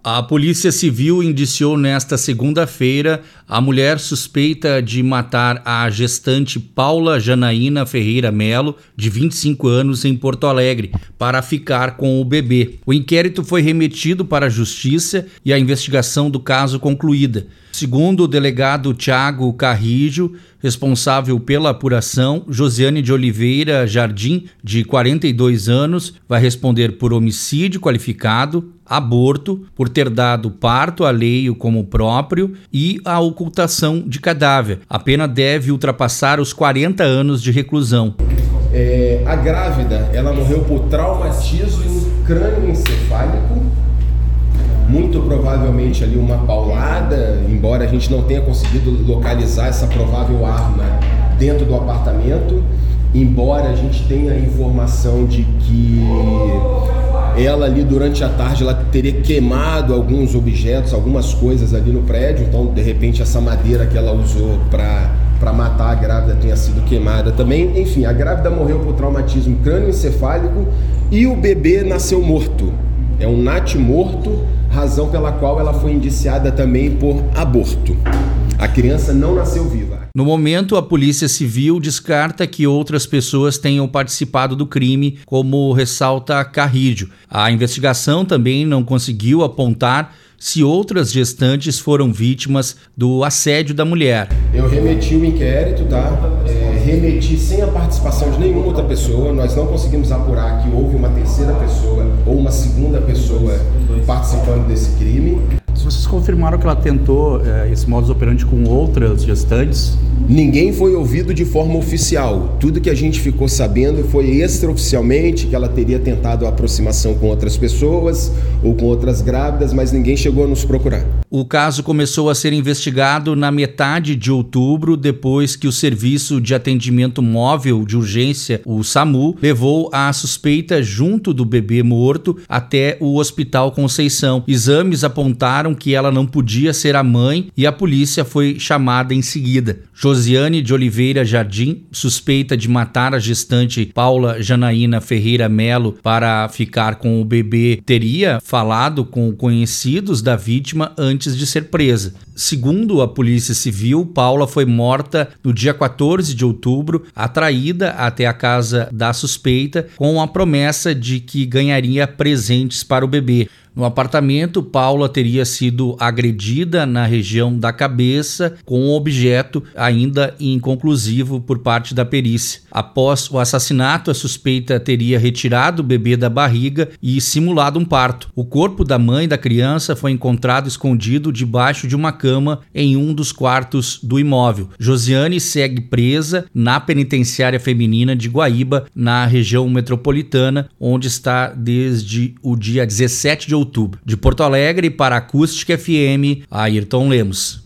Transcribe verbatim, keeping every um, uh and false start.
A Polícia Civil indiciou nesta segunda-feira a mulher suspeita de matar a gestante Paula Janaína Ferreira Melo, de vinte e cinco anos, em Porto Alegre, para ficar com o bebê. O inquérito foi remetido para a Justiça e a investigação do caso concluída. Segundo o delegado Thiago Carrijo, responsável pela apuração, Josiane de Oliveira Jardim, de quarenta e dois anos, vai responder por homicídio qualificado, aborto, por ter dado parto alheio como próprio e a ocultação de cadáver. A pena deve ultrapassar os quarenta anos de reclusão. É, a grávida, ela morreu por traumatismo crânioencefálico, muito provavelmente ali uma paulada, embora a gente não tenha conseguido localizar essa provável arma dentro do apartamento, embora a gente tenha a informação de que ela ali durante a tarde ela teria queimado alguns objetos, algumas coisas ali no prédio, então de repente essa madeira que ela usou para para matar a grávida tenha sido queimada também. Enfim, a grávida morreu por traumatismo crânioencefálico e o bebê nasceu morto. É um natimorto, razão pela qual ela foi indiciada também por aborto. A criança não nasceu viva. No momento, a Polícia Civil descarta que outras pessoas tenham participado do crime, como ressalta Carrijo. A investigação também não conseguiu apontar se outras gestantes foram vítimas do assédio da mulher. Eu remeti o inquérito, tá? É, remeti sem a participação de nenhuma outra pessoa. Nós não conseguimos apurar que houve uma terceira pessoa ou uma segunda pessoa participando desse crime. Vocês confirmaram que ela tentou é, esse modus operandi com outras gestantes? Ninguém foi ouvido de forma oficial. Tudo que a gente ficou sabendo foi extraoficialmente que ela teria tentado a aproximação com outras pessoas ou com outras grávidas, mas ninguém chegou a nos procurar. O caso começou a ser investigado na metade de outubro, depois que o Serviço de Atendimento Móvel de Urgência, o SAMU, levou a suspeita junto do bebê morto até o Hospital Conceição. Exames apontaram que ela não podia ser a mãe e a polícia foi chamada em seguida. Josiane de Oliveira Jardim, suspeita de matar a gestante Paula Janaína Ferreira Melo para ficar com o bebê, teria falado com conhecidos da vítima antes de ser presa. Segundo a Polícia Civil, Paula foi morta no dia quatorze de outubro, atraída até a casa da suspeita com a promessa de que ganharia presentes para o bebê. No apartamento, Paula teria sido agredida na região da cabeça com um objeto ainda inconclusivo por parte da perícia. Após o assassinato, a suspeita teria retirado o bebê da barriga e simulado um parto. O corpo da mãe da criança foi encontrado escondido debaixo de uma cama em um dos quartos do imóvel. Josiane segue presa na penitenciária feminina de Guaíba, na região metropolitana, onde está desde o dia dezessete de outubro. De Porto Alegre para a Acústica F M, Ayrton Lemos.